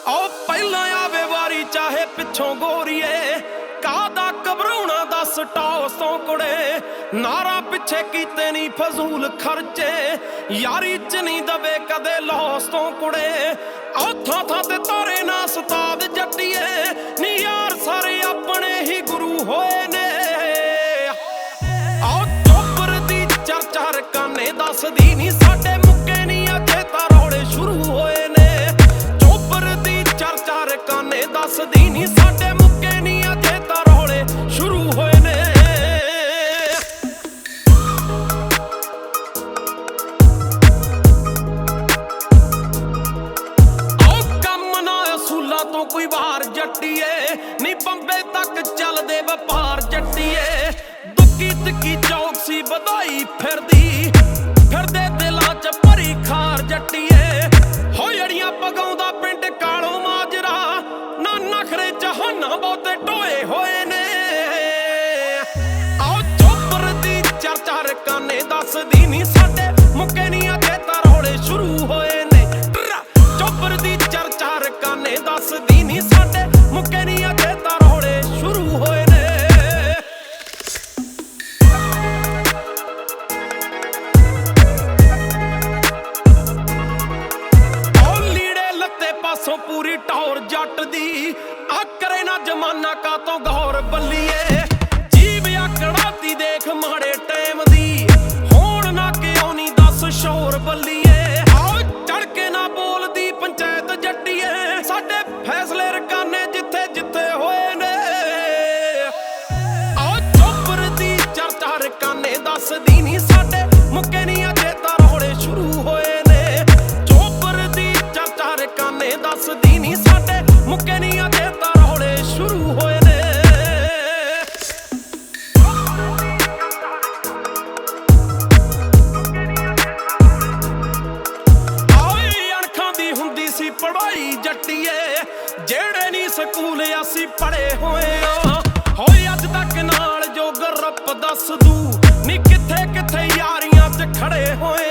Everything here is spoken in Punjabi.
ਉਹ ਪਹਿਲਾਂ ਆਵੇ ਵਾਰੀ ਚਾਹੇ ਪਿੱਛੋਂ ਗੋਰੀਏ, ਕਾਹਦਾ ਘਬਰਾਉਣਾ ਦੱਸ ਟੌਸ ਤੋਂ ਕੁੜੇ। ਨਾਰਾ ਪਿੱਛੇ ਕੀਤੇ ਨਹੀਂ ਫਜ਼ੂਲ ਖਰਚੇ, ਯਾਰੀ ਚ ਨਹੀਂ ਦਵੇ ਕਦੇ ਲੋਸ ਤੋਂ ਕੁੜੇ। ਥਾਂ ਥਾਂ ਤੇ ਤਾਰੇ ਨਾ ਸਤਾਦ ਜੱਟੀਏ, ਨੀ ਯਾਰ ਸਾਰੇ ਆਪਣੇ ਹੀ ਗੁਰੂ ਹੋਏ ਨੇ। ਚੋਬਰ ਦੀ ਚਰਚਾ ਰਕਾਨੇ ਦੱਸਦੀ ਨੀ, ਸਾਡੇ ਮੁੱਕੇ ਨੀ ਅਜੇ ਤਾਂ ਰੌਲੇ ਸ਼ੁਰੂ ਹੋਏ ਨੇ। ਚੋਬਰ ਦੀ ਚਰਚਾ ਰਕਾਨੇ ਦੱਸਦੀ ਨੀ, ਸਾਡੇ ਮੁੱਕੇ ਨੀ ਅਜੇ ਤਾਂ ਰੌਲੇ ਸ਼ੁਰੂ ਹੋਏ ਨੇ। ਕੰਮ ਨਾ ਅਸੂਲਾਂ ਤੋਂ ਕੋਈ ਵਾਰ ਜੱਟੀਏ, ਨੀ ਬੰਬੇ ਤੱਕ ਚੱਲਦੇ ਵਪਾਰ ਜੱਟੀਏ। ਦੁੱਕੀ ਤਿੱਕੀ ਚੌਕਸੀ ਵਧਾਈ ਫਿਰਦੇ ਦਿਲਾਂ ਚ ਭਰੀ ਖਾਰ ਜੱਟੀਏ। ਹੋ ਜੜੀਆਂ ਪਗਾਉਂਦਾ ਪਿੰਡ ਕਾਲੋਂ ਮਾਜਰਾ, ਨਾ ਨਖਰੇ ਜਹਾਨਾਂ ਬਹੁਤੇ ਢੋਏ ਹੋਏ ਨੇ। ਚੋਬਰ ਦੀ ਚਰਚਾ ਰਕਾਨੇ ਦੱਸਦੀ ਨੀ, ਸਾਡੇ ਮੁੱਕੇ ਨੀ ਅਜੇ ਤਾਂ ਰੌਲੇ ਸ਼ੁਰੂ ਹੋਏ ਨੇ। ਚੋਬਰ ਦੀ ਚਰਚਾ ਰਕਾਨੇ ਦੱਸਦੀ ਨੀ, ਸਾਡੇ ਮੁੱਕੇ ਨੀ ਅਜੇ ਤਾਂ ਰੌਲੇ ਸ਼ੁਰੂ ਹੋਏ ਨੇ। ਪਾਸੋਂ ਪੂਰੀ ਟੌਰ ਜੱਟ ਦੀ, ਆਕਰੇ ਨਾ ਜਮਾਨਾ ਕਾਤੋਂ ਗੌਰ ਬੱਲੀਏ। ਜੀਬ ਆਕੜਾਤੀ ਦੇਖ ਮਾੜੇ ਟਾਈਮ ਦੀ, ਹੋਣ ਨਾ ਕਿਉਂ ਨੀ ਦੱਸ ਸ਼ੋਰ ਬੱਲੀਏ। ਚੜ ਕੇ ਨਾ ਬੋਲਦੀ ਪੰਚਾਇਤ ਜੱਟੀਏ, ਸਾਡੇ ਫੈਸਲੇ ਰਕਾਨੇ ਜਿੱਥੇ ਜਿੱਥੇ ਹੋਏ ਨੇ। ਚੋਬਰ ਦੀ ਚਰਚਾ ਰਕਾਨੇ ਦੱਸਦੀ ਨੀ, ਸਾਡੇ ਮੁੱਕੇ ਨੀ ਅਜੇ ਤਾਂ ਰੌਲੇ ਸ਼ੁਰੂ ਹੋਏ ਨੇ। ਚੋਬਰ ਦੀ ਚਰਚਾ ਰਕਾਨੇ ਦੱਸਦੀ ਨੀ, ਸਾਡੇ ਮੁੱਕੇ ਨੀ ਅਜੇ ਤਾਂ ਰੌਲੇ ਸ਼ੁਰੂ ਹੋਏ ਨੇ। ਅਣਖਾਂ ਦੀ ਹੁੰਦੀ ਸੀ ਪੜ੍ਹਾਈ ਜੱਟੀਏ, ਜਿਹੜੇ ਨੀ ਸਕੂਲ ਅਸੀਂ ਪੜ੍ਹੇ ਹੋਏ ਆ। ਹੋਏ ਅੱਜ ਤੱਕ ਨਾਲ ਜੋ ਗਰਪ ਦੱਸ ਦੂ, ਨੀ ਕਿੱਥੇ ਕਿੱਥੇ ਯਾਰੀਆਂ ਚ ਖੜੇ ਹੋਏ